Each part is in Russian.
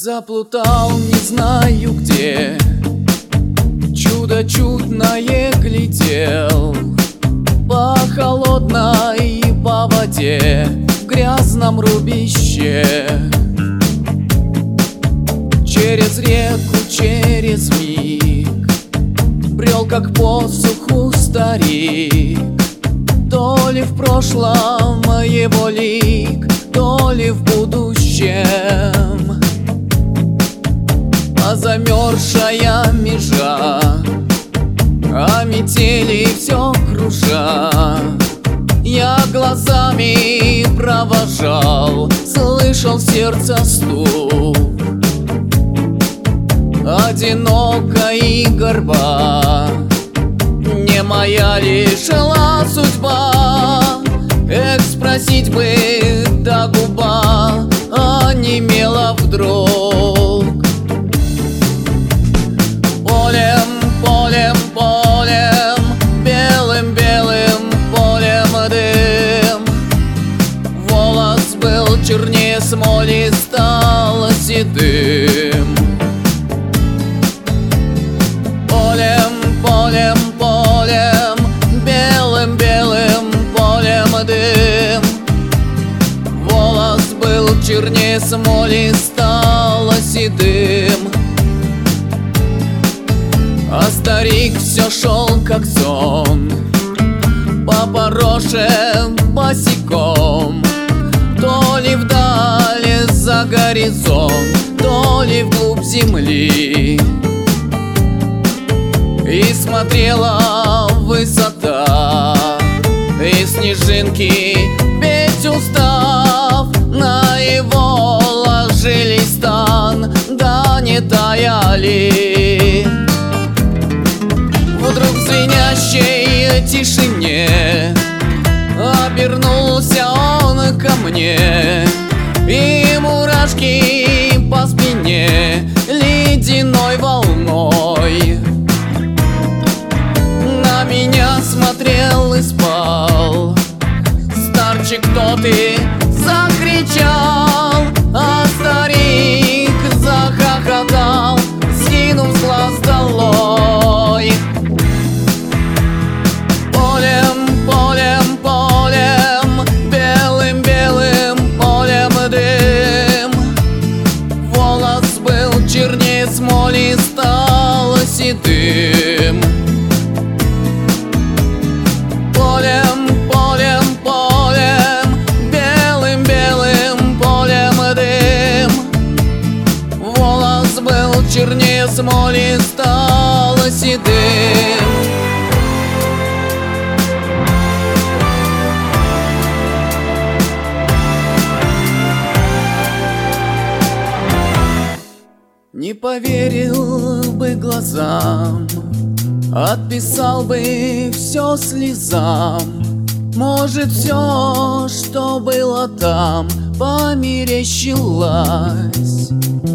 Заплутал, не знаю где, чудо чудное глядел по холодной по воде в грязном рубище. Через реку, через миг брел, как по суху старик. То ли в прошлом его лик, то ли в будущем. А замерзшая межа, а метели все кружа, я глазами провожал, слышал сердце стук. Одинока и горба, не моя лишь судьба. Эх, спросить бы до губа, онемела вдруг. Полем, полем, полем, белым, белым полем дым. Волос был чернее смоли, стал седым. Полем, полем, полем, белым, белым полем дым. Волос был чернее смоли, стал седым. А старик все шел как сон по поросшим босиком, то ли вдали за горизонт, то ли вглубь земли. И смотрела высота, и снежинки петь устав на его ложились стан, да не таяли. Вдруг в звенящей тишине обернулся он ко мне, и мурашки по спине ледяной волной. На меня смотрел и спал старчик тот и закричал, а старик захохотал, скинув с глаз долой. Полем, полем, полем, белым, белым полем дым. Волос был чернее смоли, стал седым. Полем, полем, полем, белым, белым полем дым. Волос был чернее смоли, стал седым. Не поверил бы глазам, отписал бы все слезам. Может, все, что было там, померещилось.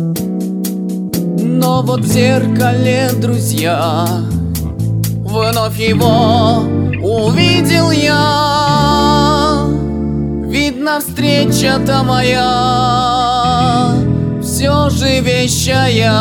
Но вот в зеркале, друзья, вновь его увидел я. Видно, встреча-то моя все же вещая.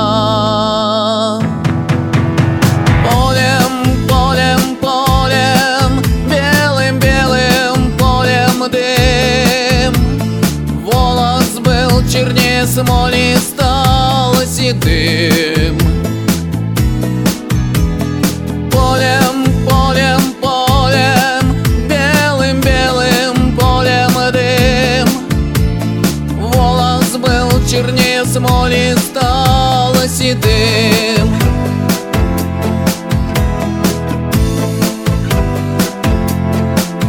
Полем, полем, полем, белым, белым полем дым. Волос был чернее смоли, стал седым. Полем, полем, полем, белым, белым полем дым. Волос был чернее смоли, стал седым.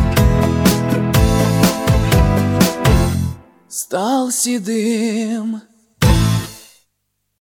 Стал седым.